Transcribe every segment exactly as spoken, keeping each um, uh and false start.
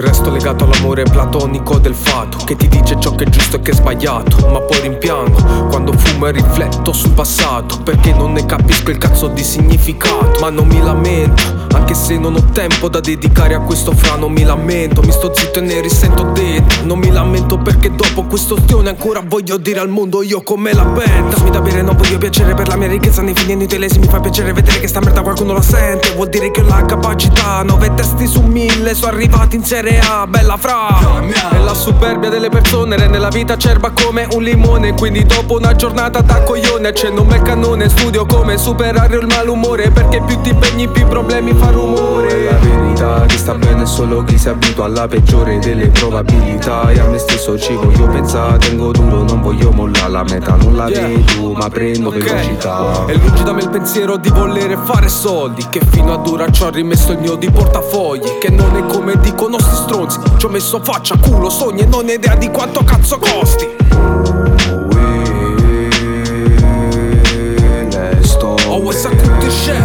Resto legato all'amore platonico del fato che ti dice ciò che è giusto e che è sbagliato, ma poi rimpiango quando fumo e rifletto sul passato, perché non ne capisco il cazzo di significato. Ma non mi lamento, anche se non ho tempo da dedicare a questo fra. Non mi lamento, mi sto zitto e ne risento dentro. Non mi lamento perché dopo questo stione ancora voglio dire al mondo io come la penso. Dammi da bere, non voglio piacere per la mia ricchezza nei fini inutili. Se mi fa piacere vedere che sta merda qualcuno la sente, vuol dire che ho la capacità. Nove testi su mille sono arrivati in Serie A, bella fra. E la superbia delle persone rende la vita acerba come un limone. Quindi dopo una giornata da coglione accendo un bel cannone, studio come superare il malumore, perché più ti impegni più i problemi fa rumore. La verità che sta bene è solo chi si abitua alla peggiore delle probabilità. E a me stesso ci voglio pensare, tengo duro, non voglio mollare la meta, non la Yeah. vedo ma prendo Ok. velocità. E lungi da me il pensiero di volere fare soldi, che fino ad ora ci ho rimesso il mio di portafogli, che non è come dicono sti stronzi. Ci ho messo faccia, culo, sogni e non ho idea di quanto cazzo costi. Oh ouais ça coûte cher.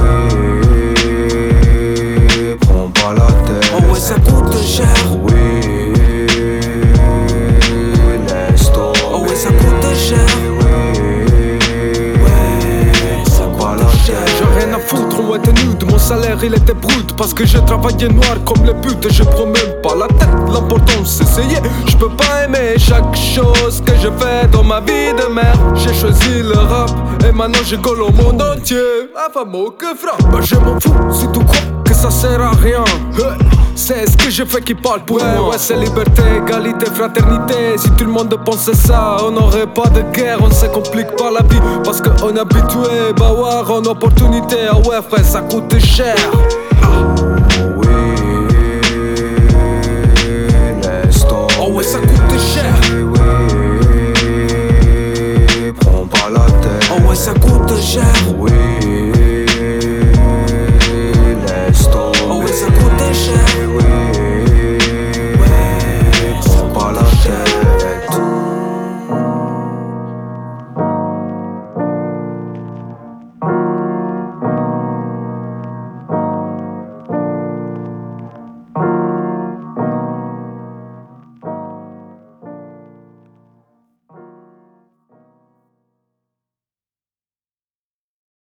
Prends pas la tête. Oh ouais ça coûte cher. Oh ouais ça coûte cher. Ouais ça coûte cher. J'ai rien à foutre, on était nude, mon salaire il était brut, parce que j'ai travaillé noir comme les putes et je prends même pas la tête. L'important c'est essayer, je peux pas aimer chaque chose que je fais dans ma vie de merde. J'ai choisi le rap et maintenant je gueule au monde entier. Ah famo que frappe, bah je m'en fous si tu crois que ça sert à rien. Hey. C'est ce que je fais qui parle pour ouais, moi. Ouais, c'est liberté, égalité, fraternité. Si tout le monde pensait ça, on n'aurait pas de guerre. On se complique pas la vie parce qu'on est habitué. Bah ouais, en opportunité. Ah ouais, frère, ça coûte cher. Ah. Oh ouais, ça coûte cher. Prends pas la tête. Oh ouais, ça coûte cher. Oui.